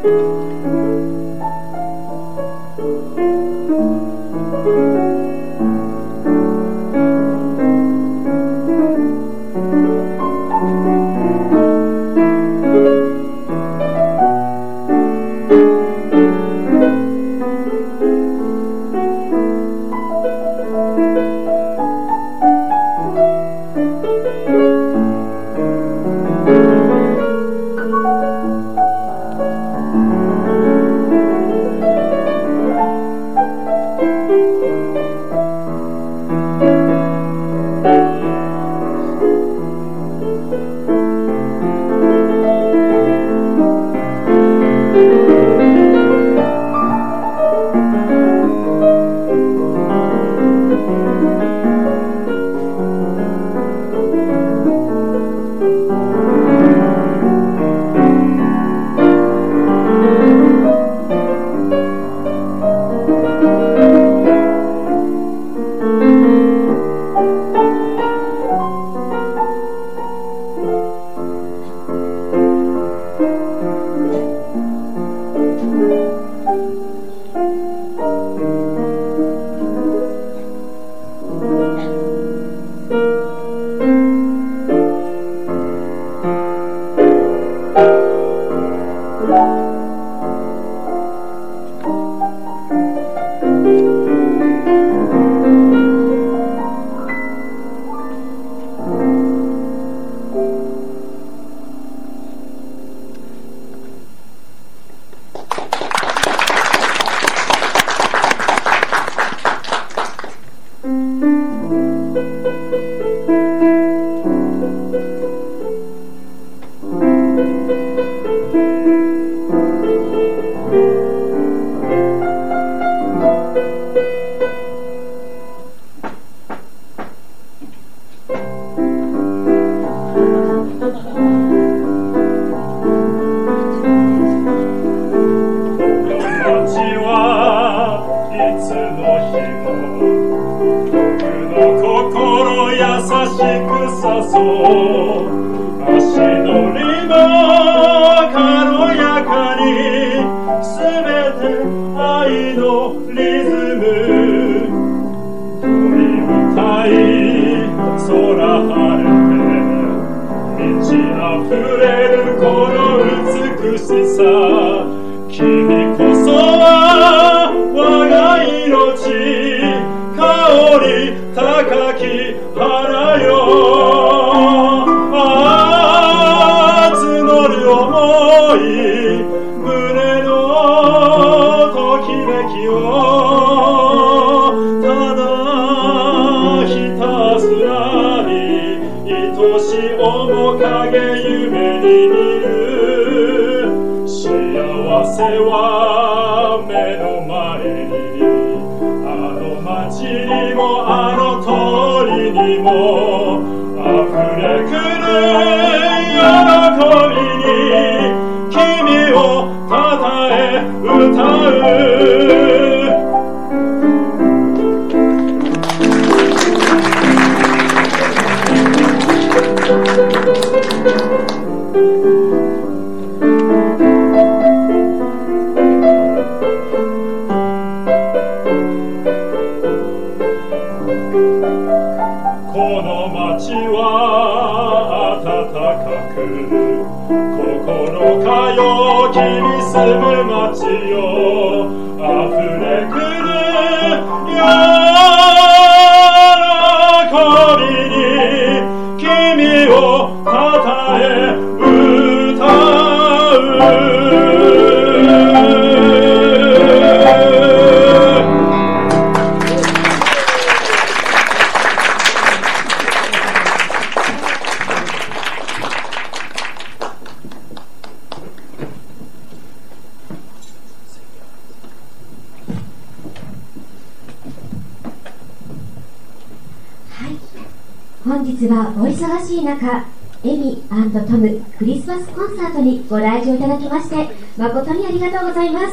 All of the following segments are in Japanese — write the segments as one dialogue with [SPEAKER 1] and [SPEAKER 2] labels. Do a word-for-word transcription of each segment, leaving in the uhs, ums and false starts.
[SPEAKER 1] 本日はお忙しい中、エミ&トムクリスマスコンサートにご来場いただきまして誠にありがとうございます。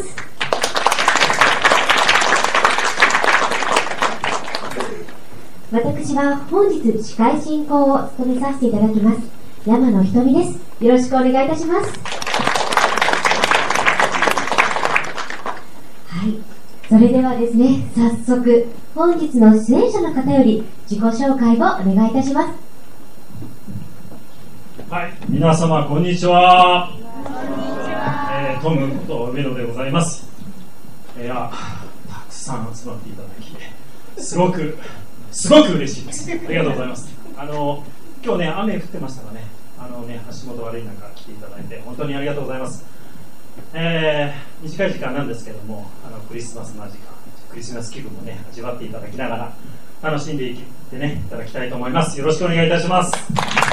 [SPEAKER 1] 私は本日司会進行を務めさせていただきます山野ひとみです。よろしくお願いいたします。 それではですね、早速本日の出演者の方より自己紹介をお願いいたします。
[SPEAKER 2] はい、皆様こんにちは。こんにちは。えー、トムこと上野でございます。いや、たくさん集まっていただき、すごくすごく嬉しいです。ありがとうございます。あの今日ね、雨降ってましたがね、あのね、足元悪い中来ていただいて本当にありがとうございます。えー、短い時間なんですけども、あのクリスマスの時間、クリスマス気分もね味わっていただきながら楽しんでいってねいただきたいと思います。よろしくお願いいたします。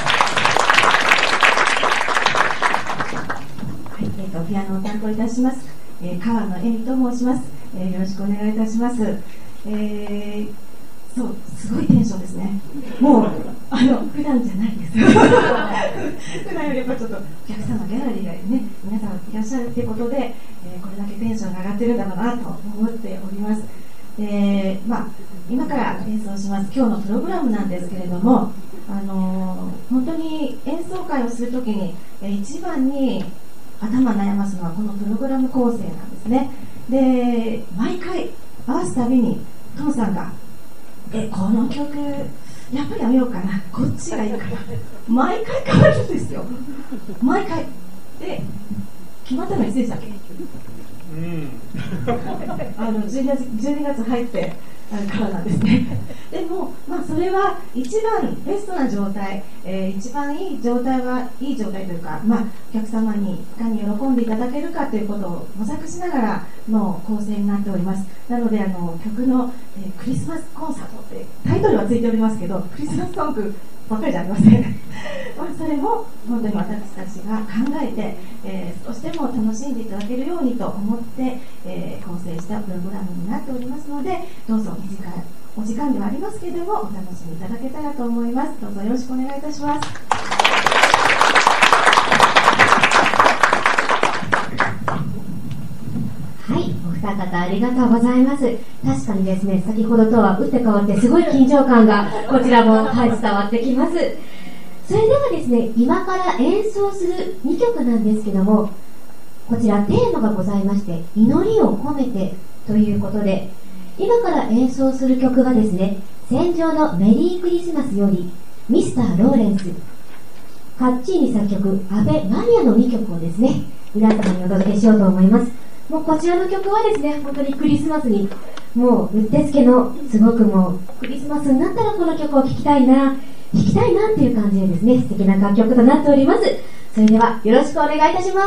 [SPEAKER 3] はい、えー、とピアノを担当いたします、えー、川野恵美と申します、えー、よろしくお願いいたします。えー、そうすごいテンションですね。もうあの普段じゃないです普段よりやっぱちょっとお客様ギャラリーがね皆さんいらっしゃるということで、えー、これだけテンションが上がってるんだろうなと思っております。で、まあ、今から演奏します今日のプログラムなんですけれども、あのー、本当に演奏会をするときに、えー、一番に頭悩ますのはこのプログラム構成なんですね。で、毎回合わすたびにトムさんがえこの曲やっぱりやめようかな、こっちがいいかな、毎回変わるんですよ。毎回で決まったのいつでしたっけ？うんあのじゅうにがつ、じゅうにがつ入ってからなんですね。でも、まあ、それは一番ベストな状態、えー、一番いい状態はいい状態というか、まあ、お客様にいかに喜んでいただけるかということを模索しながらの構成になっております。なのであの曲の、えー、クリスマスコンサートってタイトルはついておりますけど、クリスマスソングばっかりじゃありませんまあそれも本当に私たちが考えて、えー、少しでも楽しんでいただけるようにと思って、えー、構成したプログラムになっておりますので、どうぞ短いお時間ではありますけれどもお楽しみいただけたらと思います。どうぞよろしくお願いいたします。
[SPEAKER 1] はい、お二方ありがとうございます。確かにですね、先ほどとは打って変わってすごい緊張感がこちらも、はい、伝わってきます。それではですね、今から演奏するにきょくなんですけども、こちらテーマがございまして、祈りを込めてということで、今から演奏する曲はですね、戦場のメリークリスマスよりミスター・ローレンス、カッチーニ作曲アベ・マリアのにきょくをですね、皆様にお届けしようと思います。もうこちらの曲はですね、本当にクリスマスにもううってつけの、すごくもうクリスマスになったらこの曲を聴きたいな、弾きたいなっていう感じでですね、素敵な楽曲となっております。それではよろしくお願いいたします。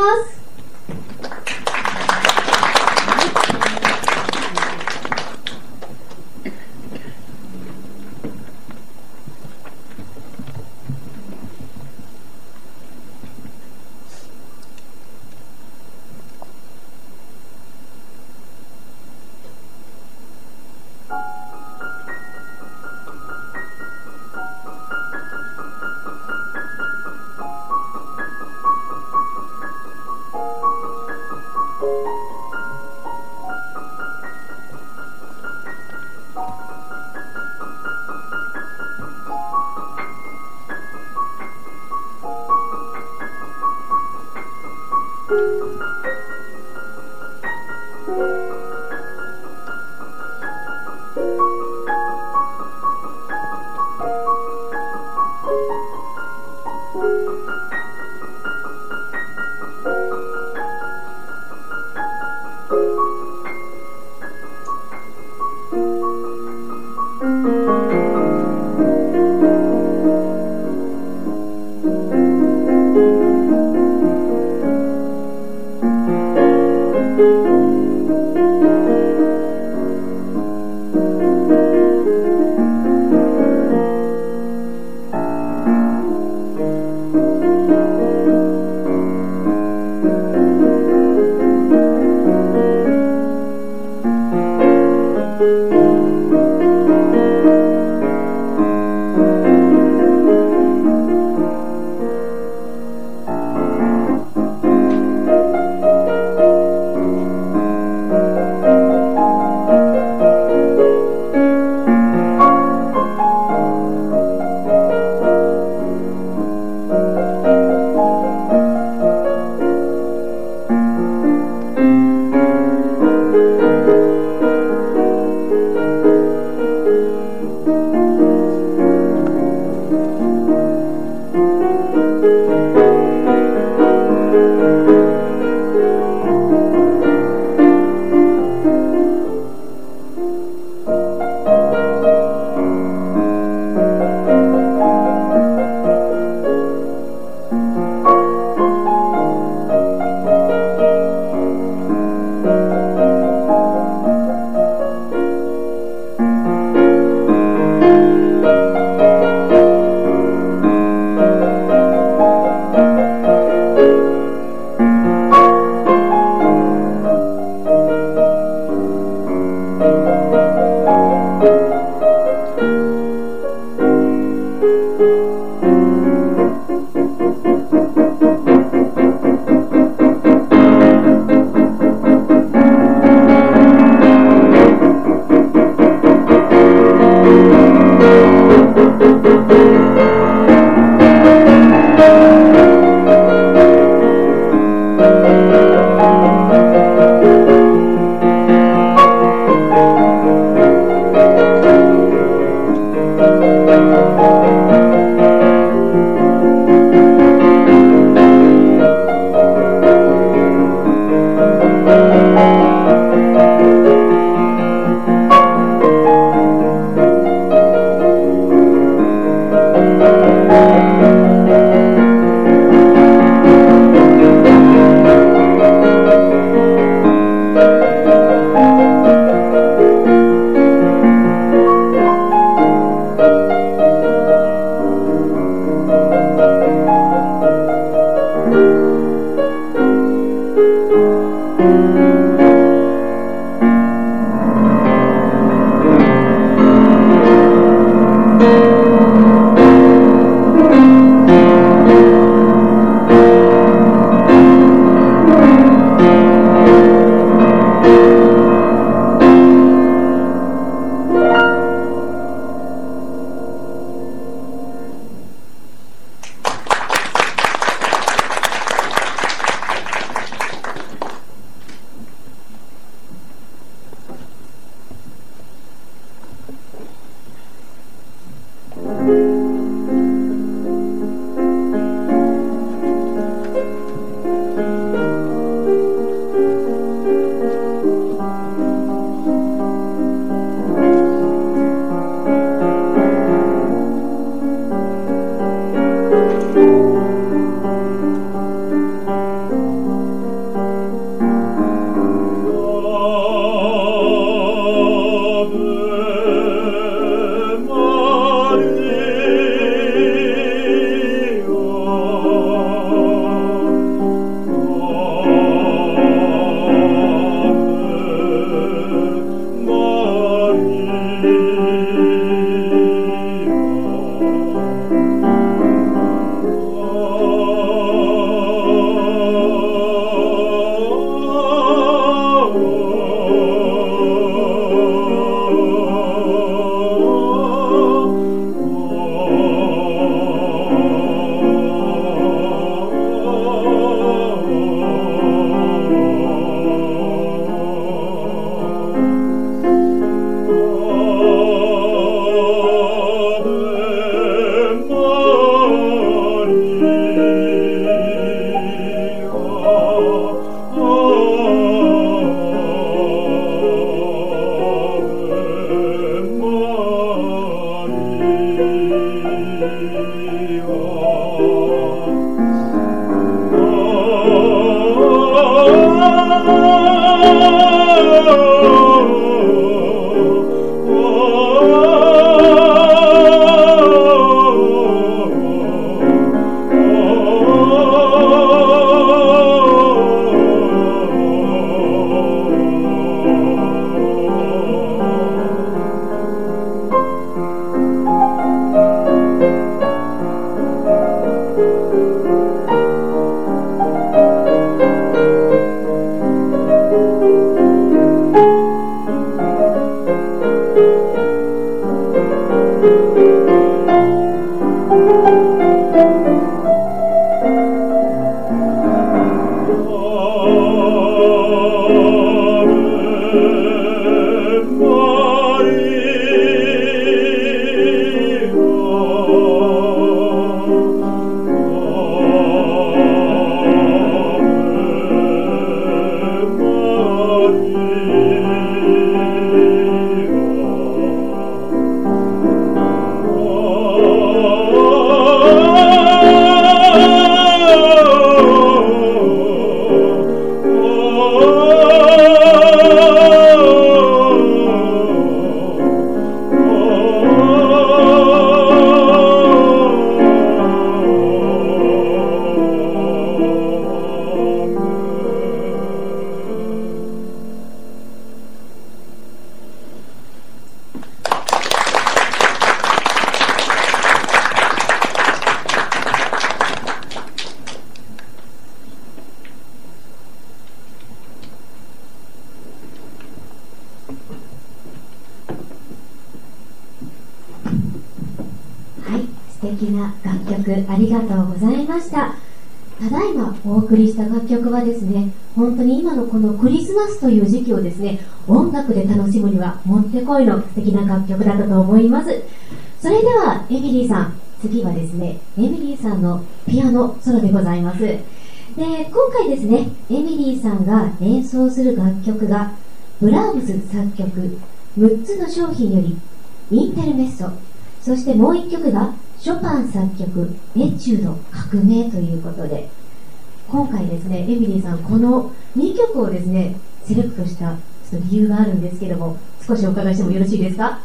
[SPEAKER 1] ありがとうございました。ただいまお送りした楽曲はですね、本当に今のこのクリスマスという時期をですね、音楽で楽しむにはもってこいの素敵な楽曲だったと思います。それではエミリーさん、次はですね、エミリーさんのピアノソロでございます。で、今回ですね、エミリーさんが演奏する楽曲がブラームス作曲むっつの商品よりインテルメッソ、そしてもういっきょくがショパン作曲エチュード革命ということで、今回ですね、エミリーさんこのにきょくをですねセレクトしたちょっと理由があるんですけども、少しお伺いしてもよろしいですか？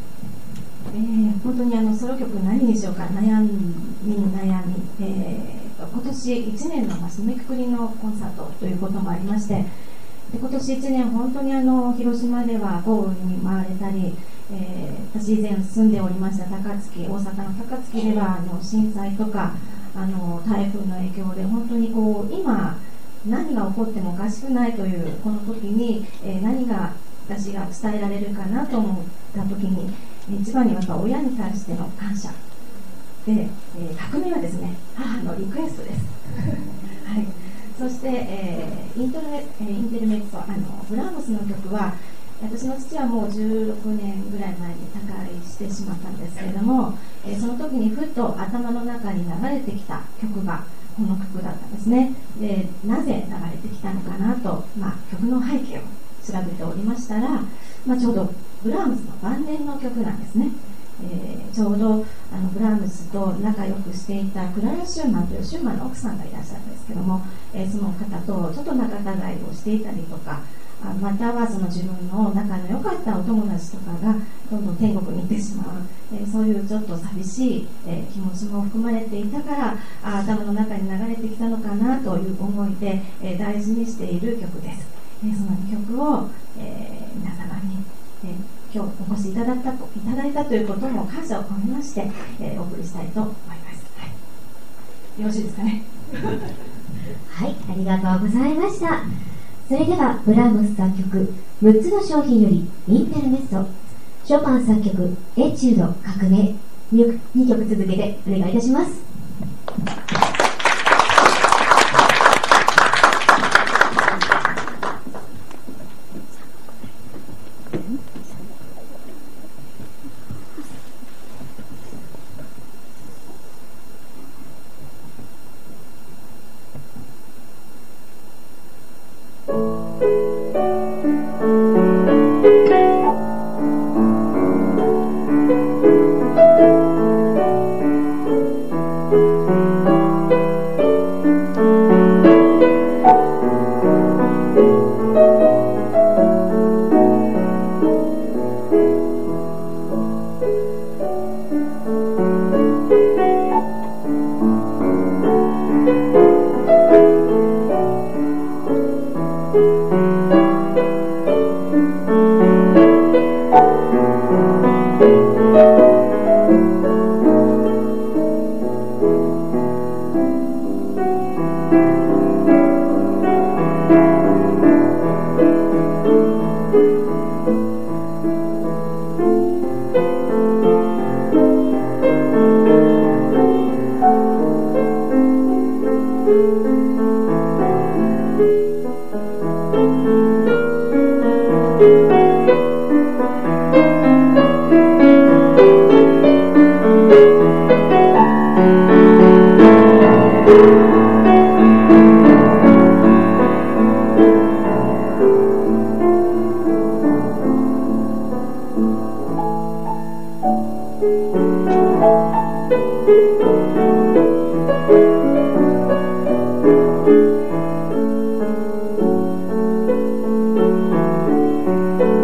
[SPEAKER 3] えー、本当にあのソロ曲何にしようか悩みに悩み、えー今年いちねんの締めくくりのコンサートということもありまして、で今年いちねん本当にあの広島では豪雨に見舞われたり、えー、私以前住んでおりました高槻、大阪の高槻ではあの震災とかあの台風の影響で本当にこう今何が起こってもおかしくないというこの時に、えー、何が私が伝えられるかなと思った時に一番にやっぱ親に対しての感謝で、えー、革命はですね母のリクエストです、はい、そして、えー、イントルメ、えー、インテルメッツォあのブラームスの曲は私の父はもうじゅうろくねんぐらい前に他界してしまったんですけれども、えー、その時にふっと頭の中に流れてきた曲がこの曲だったんですね。でなぜ流れてきたのかなと、まあ、曲の背景を調べておりましたら、まあ、ちょうどブラームスの晩年の曲なんですね。えー、ちょうどあのブラームスと仲良くしていたクララ・シューマンというシューマンの奥さんがいらっしゃるんですけども、えー、その方とちょっと仲違いをしていたりとか、あまたはその自分の仲の良かったお友達とかがどんどん天国に行ってしまう、えー、そういうちょっと寂しい、えー、気持ちも含まれていたからあ頭の中に流れてきたのかなという思いで、えー、大事にしている曲です。えー、その曲を、えー、皆様に、えー、今日お越しいただいたと、いただいたということも感謝を込めまして、えー、お送りしたいと思います、はい、よろしいですかね
[SPEAKER 1] はい、ありがとうございました。それではブラームス作曲むっつの商品よりインテルメッソ、ショパン作曲エチュード革命、にきょく続けてお願いいたします。
[SPEAKER 4] 「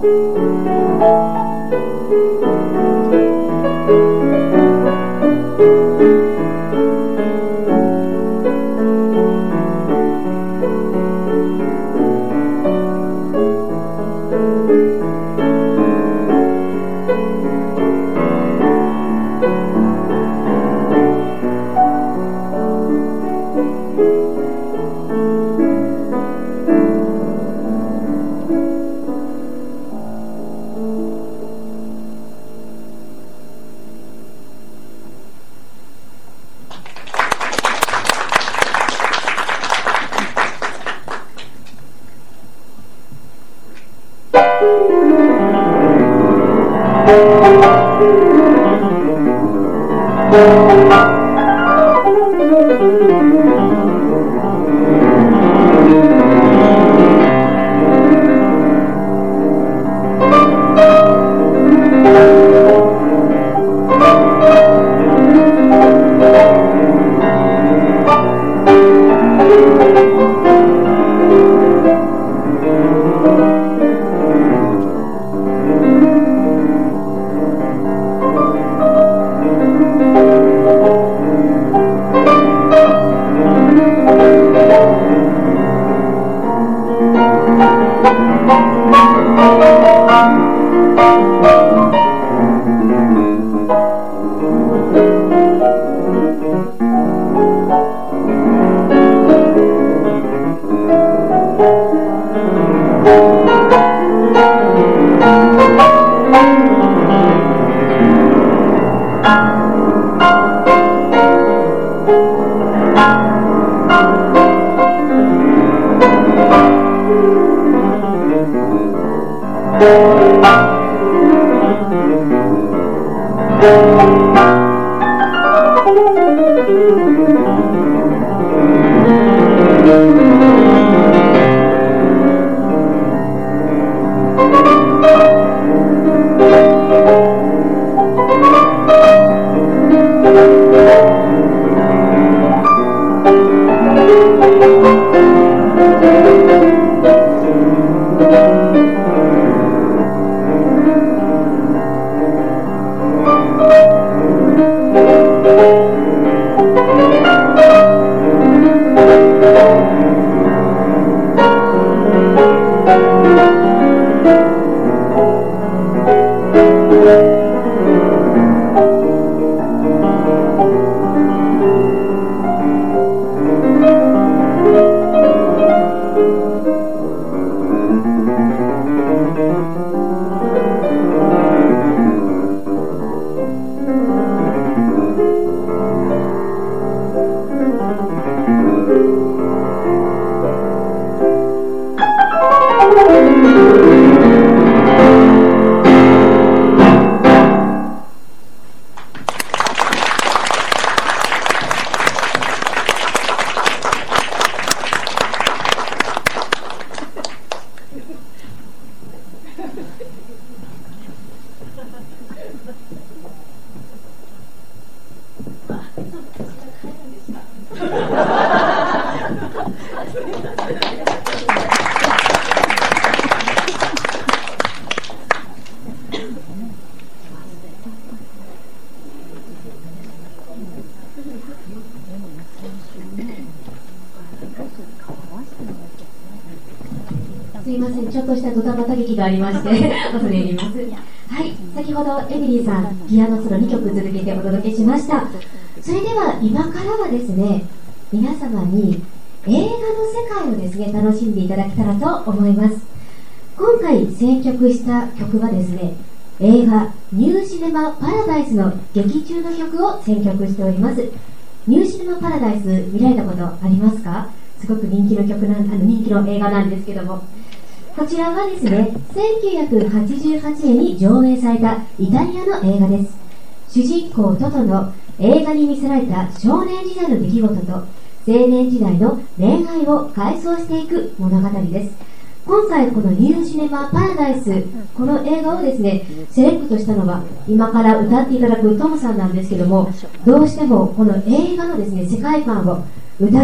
[SPEAKER 1] すいません、ちょっとしたドタバタ劇がありまして恐れ入ります。はい、先ほどエミリーさんピアノソロにきょく続けてお届けしました。それでは今からはですね、皆様に映画の世界をですね楽しんでいただけたらと思います。今回選曲した曲はですね、映画ニューシネマパラダイスの劇中の曲を選曲しております。ニューシネマパラダイス見られたことありますか？すごく人気の曲なん、あの人気の映画なんですけども、こちらはですね、せんきゅうひゃくはちじゅうはちねんに上映されたイタリアの映画です。主人公トトの映画に見せられた少年時代の出来事と青年時代の恋愛を回想していく物語です。今回このニューシネマパラダイス、この映画をですねセレクトしたのは今から歌っていただくトムさんなんですけども、どうしてもこの映画のですね世界観を歌で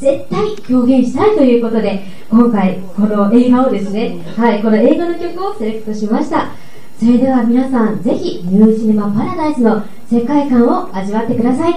[SPEAKER 1] 絶対表現したいということで、今回この映画をですね、はい、この映画の曲をセレクトしました。それでは皆さん、ぜひニューシネマパラダイスの世界観を味わってください。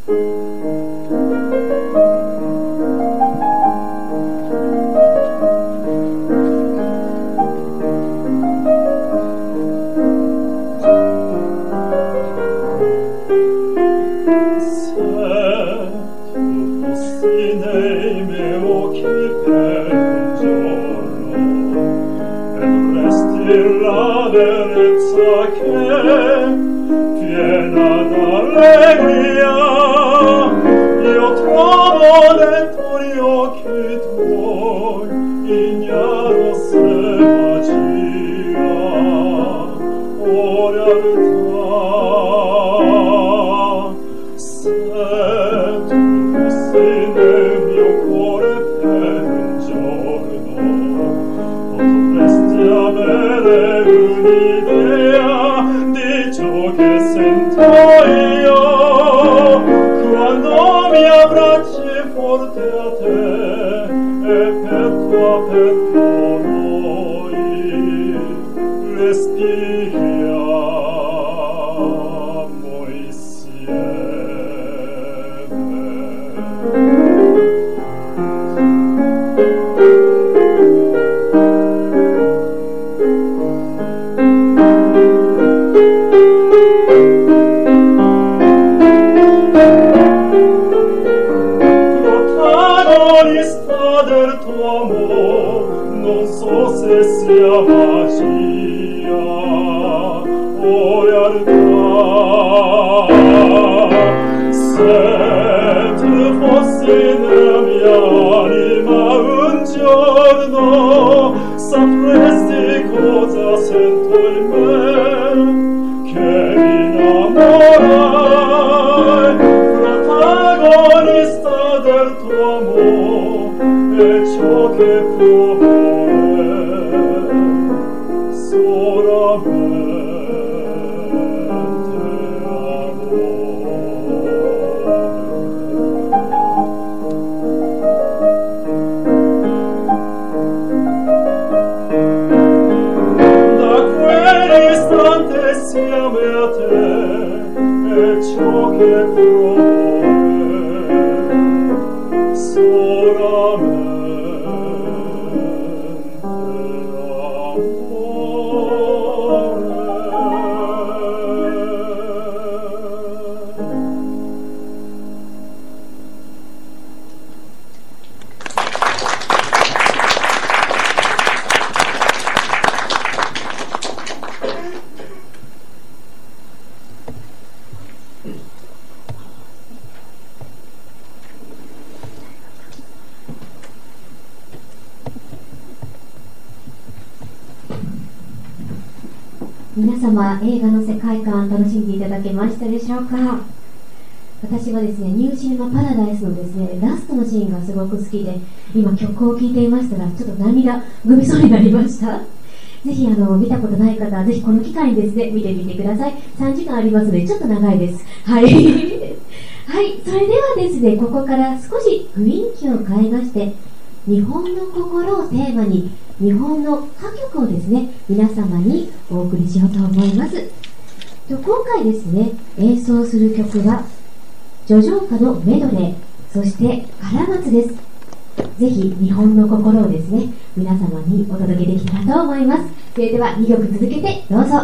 [SPEAKER 1] 皆様、映画の世界観楽しんでいただけましたでしょうか。私はですね、ニューシネマパラダイスのですね、ラストのシーンがすごく好きで、今曲を聴いていましたら、ちょっと涙ぐみそうになりました。ぜひあの見たことない方は、ぜひこの機会にですね、見てみてください。さんじかんありますので、ちょっと長いです。はい。はい、それではですね、ここから少し雰囲気を変えまして、日本の心をテーマに、日本の歌曲をですね、皆様にお送りしようと思います。今回ですね、演奏する曲は叙情歌のメドレー、そしてカラマツです。ぜひ日本の心をですね、皆様にお届けできたらと思います。それではにきょく続けてどうぞ。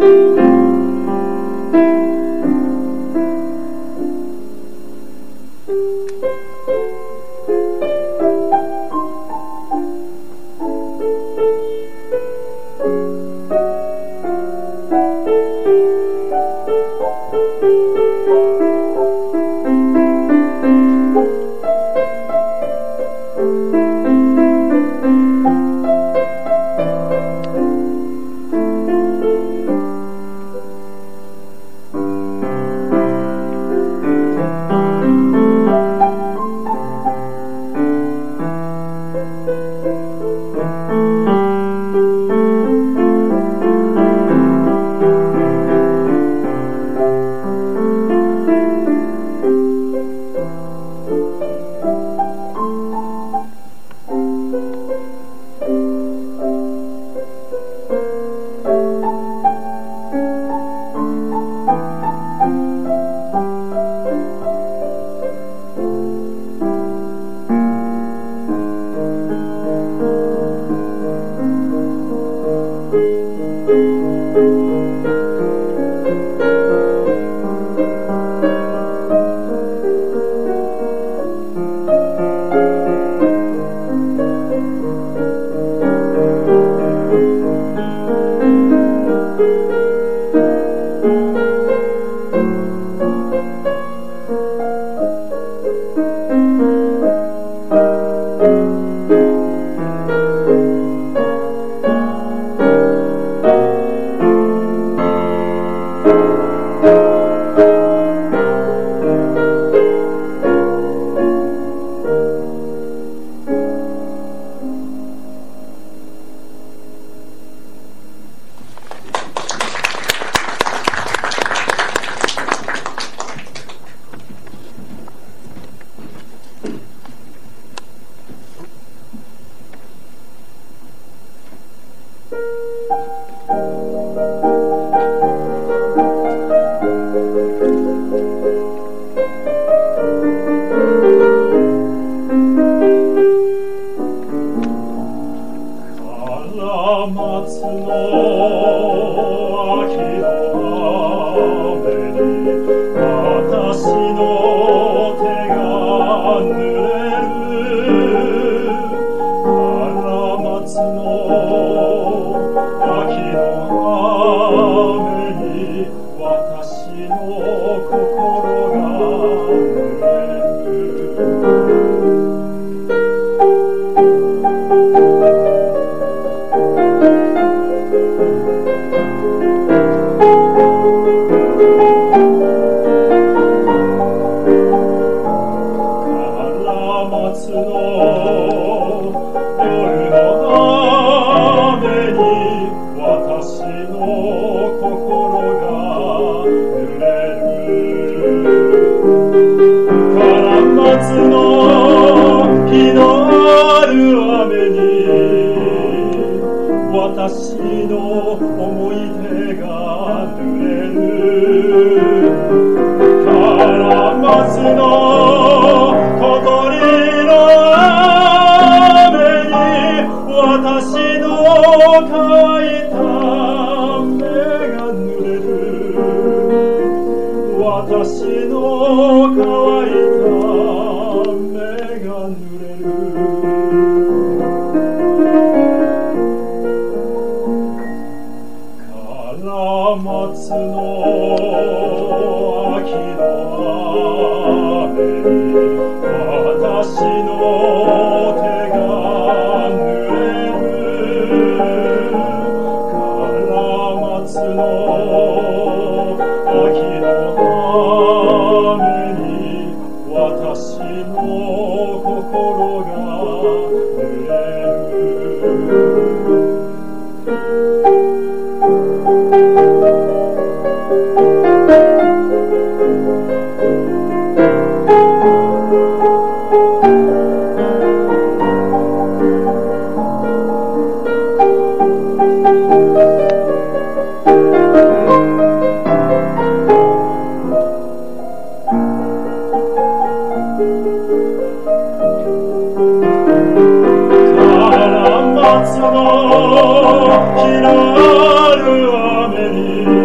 [SPEAKER 2] 日のる雨に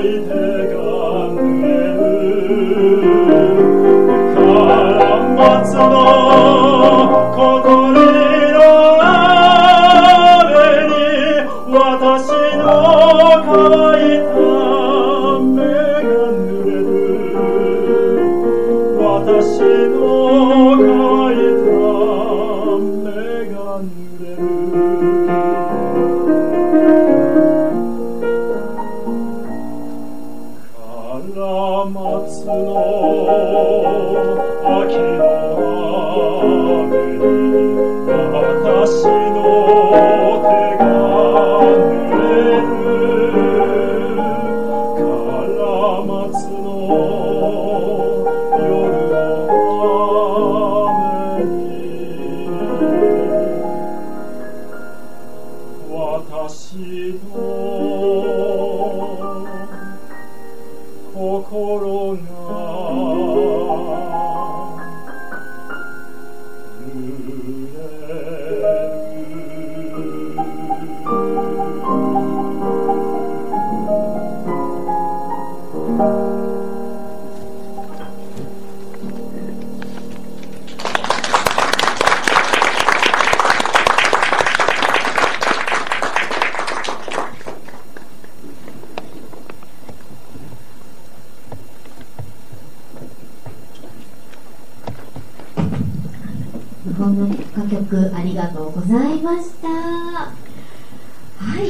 [SPEAKER 1] この歌曲ありがとうございました。はい、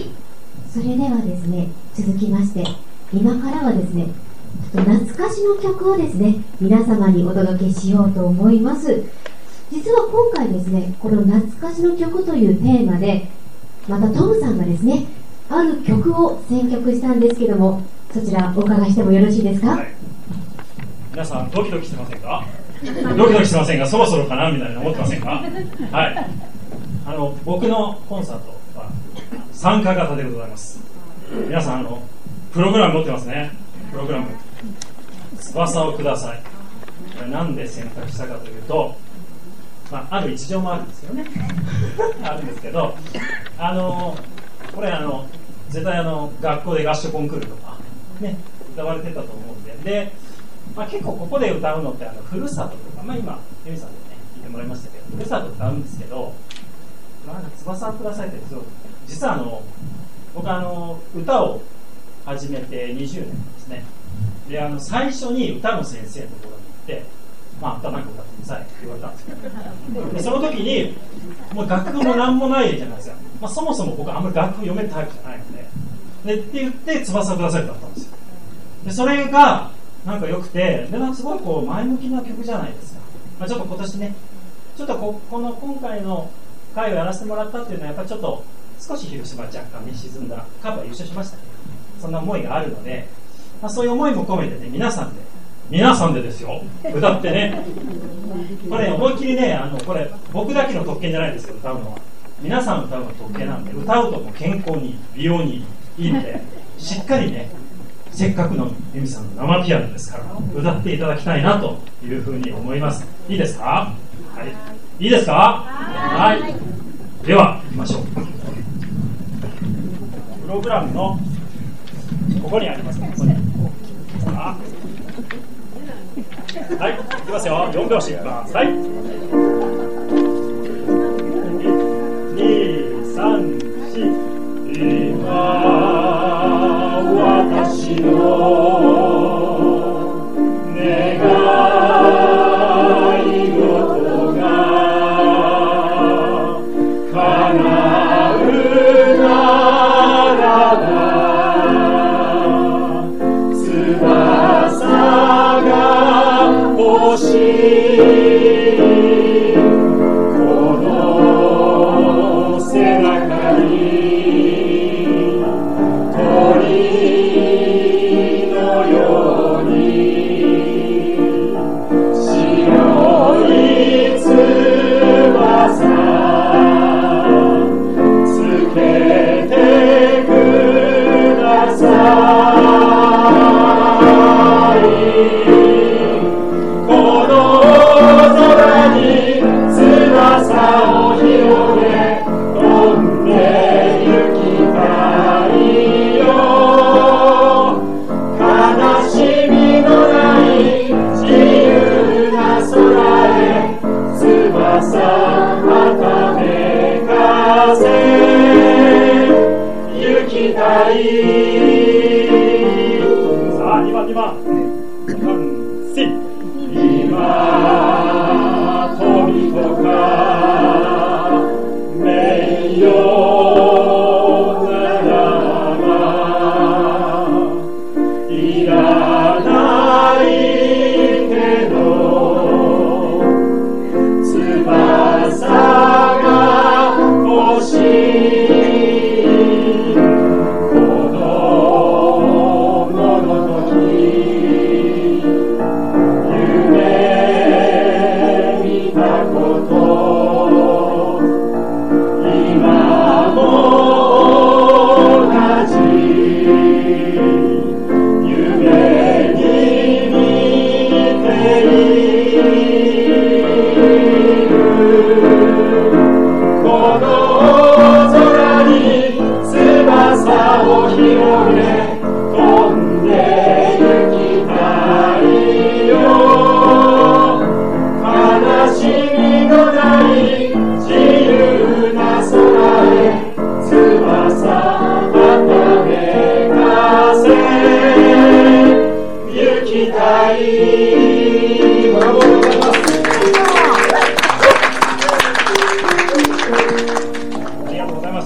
[SPEAKER 1] それではですね、続きまして今からはですね、ちょっと懐かしの曲をですね、皆様にお届けしようと思います。実は今回ですね、この懐かしの曲というテーマで、またトムさんがですね、ある曲を選曲したんですけども、そちらお伺いしてもよろしいですか？はい、
[SPEAKER 2] 皆さんドキドキしてませんか？ドキドキしてませんが、そろそろかなみたいな思ってませんか？はい、あの僕のコンサートは参加型でございます。皆さん、あのプログラム持ってますね。プログラム翼をください。これなんで選択したかというと、まあ、ある一情もあるんですよねあるんですけど、あのこれあの絶対あの学校で合唱コンクールとかね歌われてたと思うんで、で、まあ、結構ここで歌うのってあのふるさととか、まあ、今ユミさんでね聞いてもらいましたけど、ふるさと歌うんですけど、まあ、翼をくださいって実はあの僕あの歌を始めてにじゅうねんですね。で、あの最初に歌の先生のところに行って、まあ、歌なんか歌ってくださいって言われたんですけど、でその時にもう楽譜もなんもないじゃないですか。まあ、そもそも僕あんまり楽譜読めるタイプじゃないので、でって言って翼をくださいってなったんですよ。でそれがなんか良くて、でなんかすごいこう前向きな曲じゃないですか。まあ、ちょっと今年ね、ちょっと こ, この今回の会をやらせてもらったっていうのはやっぱりちょっと少し広島若干ね沈んだ、カープは優勝しましたけど、そんな思いがあるので、まあ、そういう思いも込めてね、皆さんで皆さんでですよ歌ってね、これ、ね、思いっきりね、あのこれ僕だけの特権じゃないですけど、歌うのは皆さん歌うのは特権なんで、歌うとも健康に美容にいいので、しっかりね、せっかくのユミさんの生ピアノですから歌っていただきたいなというふうに思います。いいですか？はい、いいですか？はい、はい、では行きましょう。プログラムのここにありますね。ここにあ、はい、いきますよ。よん拍子いきます。はい、に、さん、し、今私の願い事が叶うならば、翼が欲しいこの背中にたい。さあにばんにばん完成。今富とか名誉ならばいらないけど翼が欲しい。子供の時夢見たこと今も同じ夢に見ている。この空に翼を広げ飛んで行きたいよ。悲しみのない自由な空へ翼はためかせ行きたい。ブラボーでございます。ありがとうございました。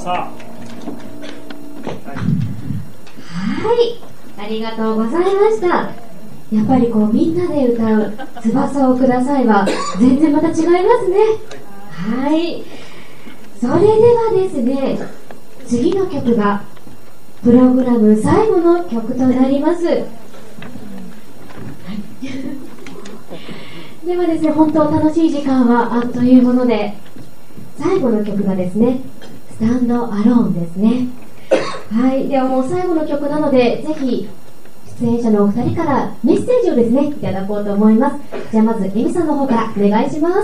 [SPEAKER 1] はい、ありがとうございました。やっぱりこうみんなで歌う翼をくださいは全然また違いますね。はい、それではですね、次の曲がプログラム最後の曲となります。はい、ではですね、本当楽しい時間はあっというもので、最後の曲がですね、スタンドアローンですね。はい、ではもう最後の曲なので、ぜひ出演者のお二人からメッセージをですねいただこうと思います。じゃあまずエミさんの方からお願いします。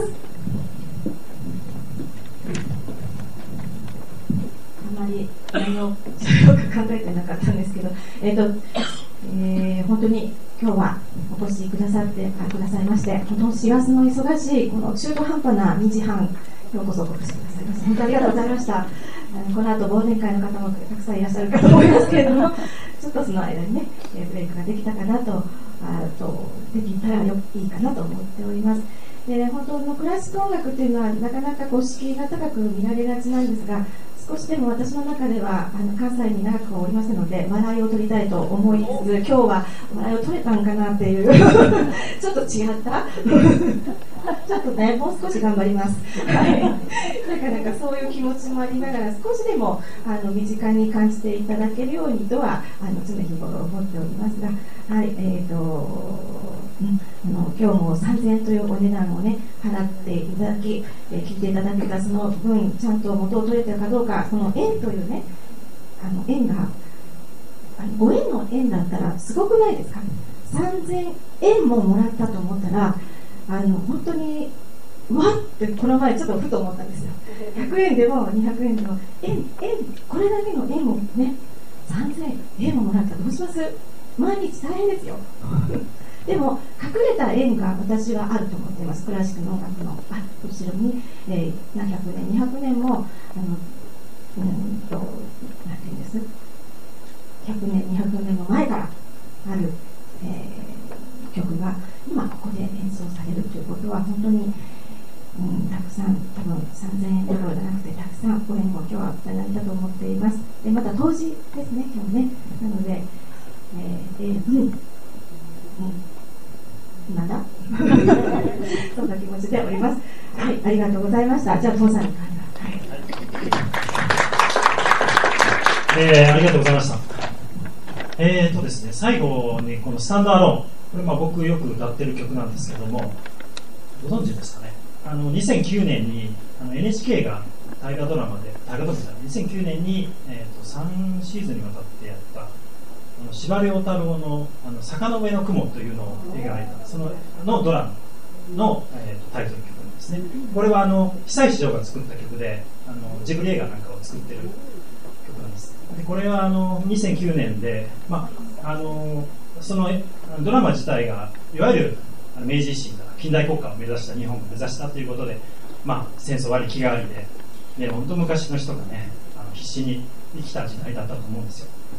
[SPEAKER 3] あまり内容をよく考えてなかったんですけど、えーとえー、本当に今日はお越しくださってくださいまして、本当師走の忙しいこの中途半端なにじはん、ようこそお越しくださいまして本当にありがとうございました。この後忘年会の方もたくさんいらっしゃるかと思いますけれども、ちょっとその間にねブレイクができたかなと、あとできたらよいいかなと思っております。で、本当のクラシック音楽っていうのはなかなかこう敷居が高く見られがちなんですが、少しでも私の中ではあの関西に長くおりますので笑いを取りたいと思いつつ、今日は笑いを取れたんかなっていうちょっと違ったちょっとね、もう少し頑張ります、はい、なかなかそういう気持ちもありながら、少しでもあの身近に感じていただけるようにとはあの常日頃思っておりますが、はい、えーとうん、あの今日もさんぜんえんというお値段をね払っていただき、えー、聞いていただけたその分ちゃんと元を取れてるかどうか、その円というね、あの円があのごえんの円だったらすごくないですか。さんぜんえんももらったと思ったら、あの本当にわってこの前ちょっとふと思ったんですよ。ひゃくえんでもにひゃくえんでも円、円これだけの円をねさんぜんえんももらったらどうします。毎日大変ですよでも隠れた縁が私はあると思っています。クラシックの音楽のあ後ろに、えー、何百年にひゃくねんもあのうんとなんていうんですひゃくねんにひゃくねんも前からある、えー、曲が今ここで演奏されるということは本当に、うん、たくさん多分さんぜんえんどころじゃなくてたくさんご縁も今日は頂いたと思っています。でまた当時ですね今日ね、なので、えーえー、うんうんまだそんな気持ちでおります。はい、ありがとうございました。じゃあ父さんに変わります。
[SPEAKER 2] はい、えー、ありがとうございました。えーとですね、最後にこのスタンドアローン、これまあ僕よく歌ってる曲なんですけども、ご存知ですかね。あのにせんきゅうねんにあの エヌエイチケー が大河ドラマで大河ドラマじゃないにせんきゅうねんに、えー、とさんシーズンにわたってやった司馬遼太郎の「あの坂の上の雲」というのを描いたそののドラマの、えー、とタイトル曲なんですね。これはあの久石譲が作った曲で、あのジブリ映画なんかを作ってる曲なんです。でこれはあのにせんきゅうねんで、まあ、あのそのドラマ自体がいわゆる明治維新から近代国家を目指した日本を目指したということで、まあ、戦争割り気がありで、ね、本当昔の人がねあの必死に生きた時代だったと思うんですよ。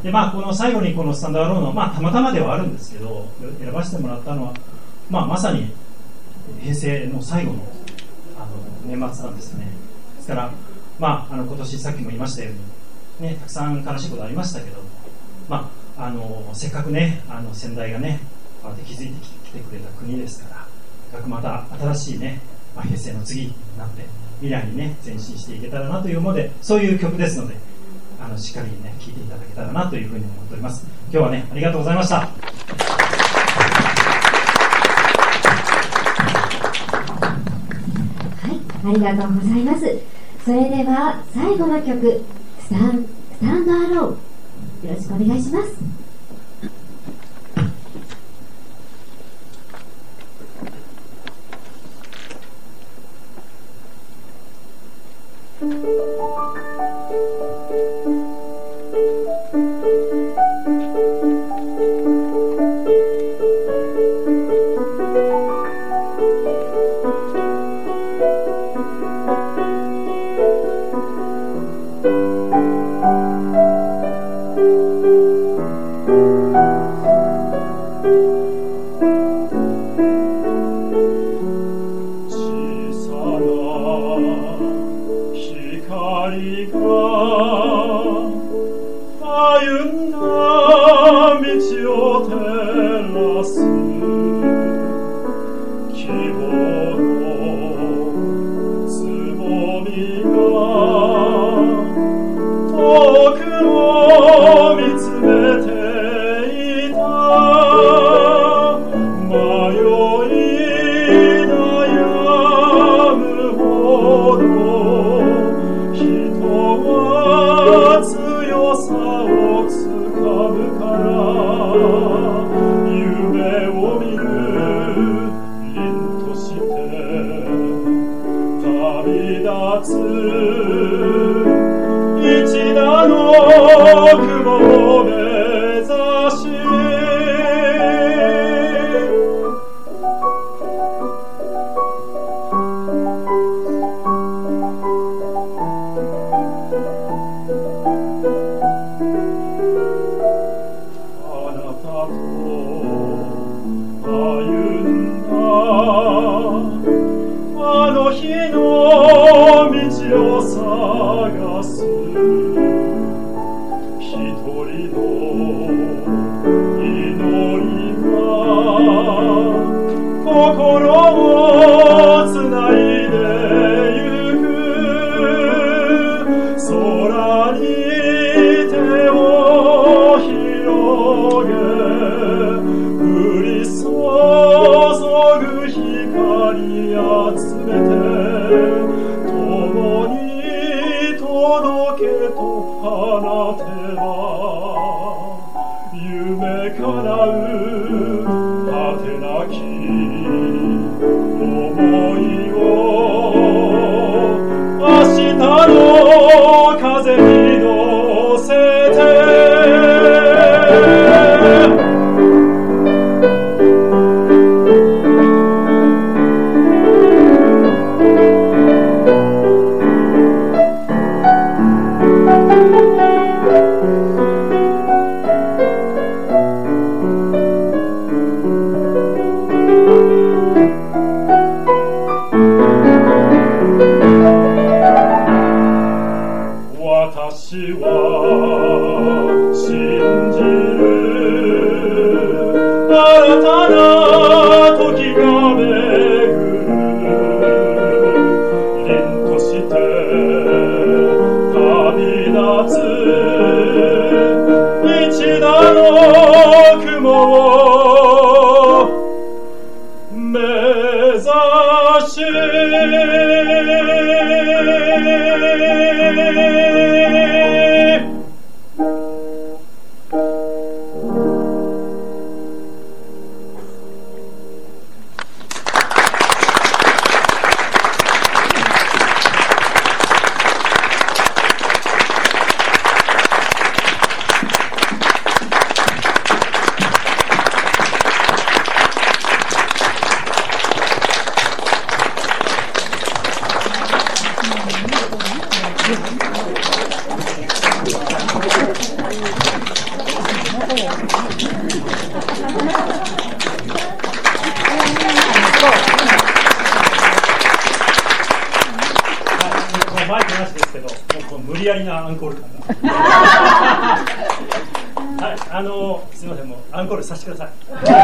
[SPEAKER 2] で、まあ、この最後にこのスタンドアローンの、まあ、たまたまではあるんですけど、選ばせてもらったのは、まあ、まさに平成の最後の、あの年末なんですね。ですから、まあ、あの今年さっきも言いましたように、ね、たくさん悲しいことありましたけど、まあ、あのせっかくね、あの先代がね、こうやって築いてきてくれた国ですから、せっかくまた新しいね、まあ、平成の次になって未来にね前進していけたらなという思いで、そういう曲ですので、あのしっかりね聴いていただけたらなというふうに思っております。今日はね、ありがとうございました。はい、ありがとうございます。それでは最後の曲、スタン、スタンドアローン、よろしくお願いします。 がアンコールかなはい、あのすみません、もうアンコールさせてください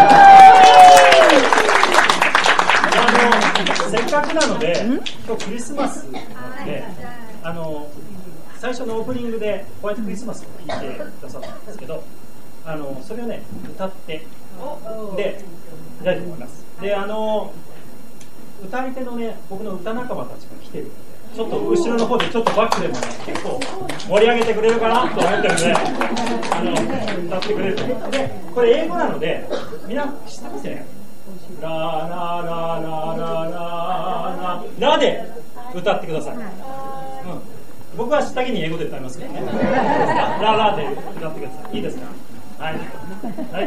[SPEAKER 2] あのせっかくなので今日クリスマスなので、あの最初のオープニングでホワイトクリスマスを聴いてくださったんですけど、あのそれをね歌ってでいきたいと思います。で、あの歌い手のね僕の歌仲間たちが来てるので、ちょっと後ろの方でちょっとバックでも、ね、結構盛り上げてくれるかなと思ってるので、あの歌ってくれると思う。でこれ英語なのでみんな知ってますよね。ララララララララで歌ってください、うん、僕は下着に英語で歌いますけどねララで歌ってください。いいですか。はい、はい、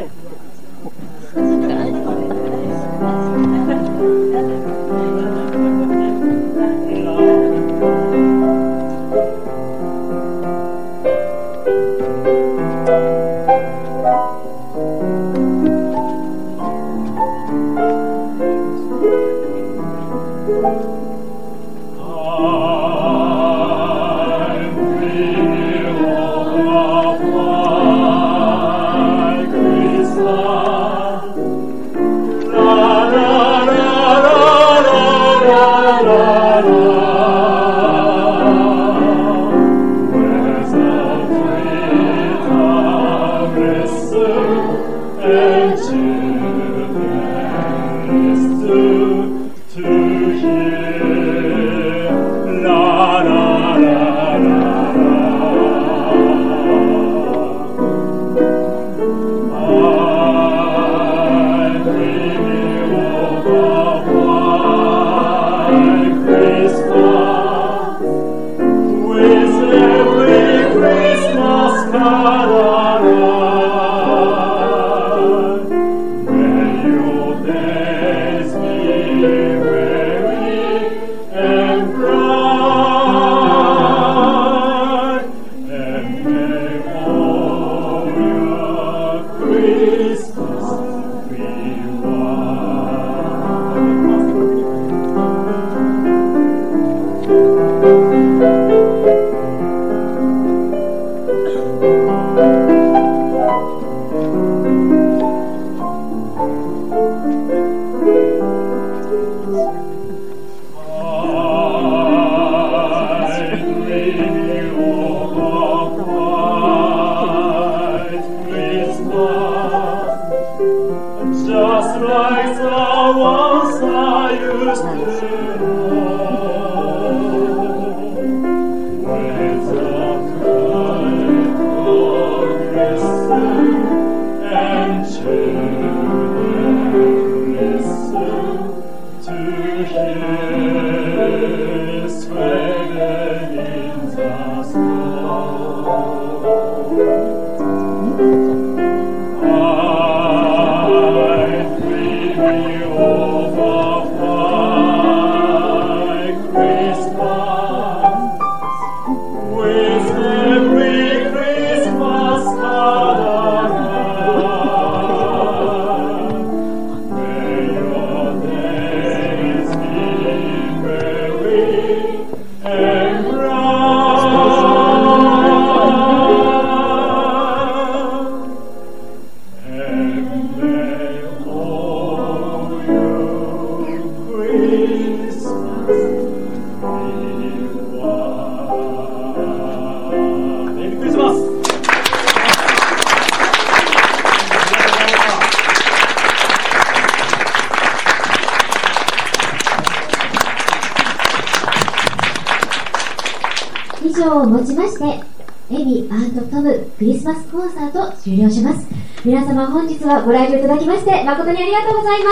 [SPEAKER 1] 以上をもちまして、エミ&トムクリスマスコンサート終了します。皆様本日はご来場いただきまして誠にありがとうございます。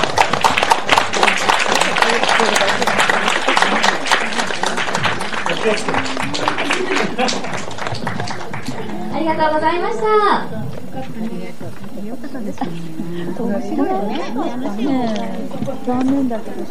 [SPEAKER 1] ありがとうございました。
[SPEAKER 4] よかったですね。面白いね。残念だけど。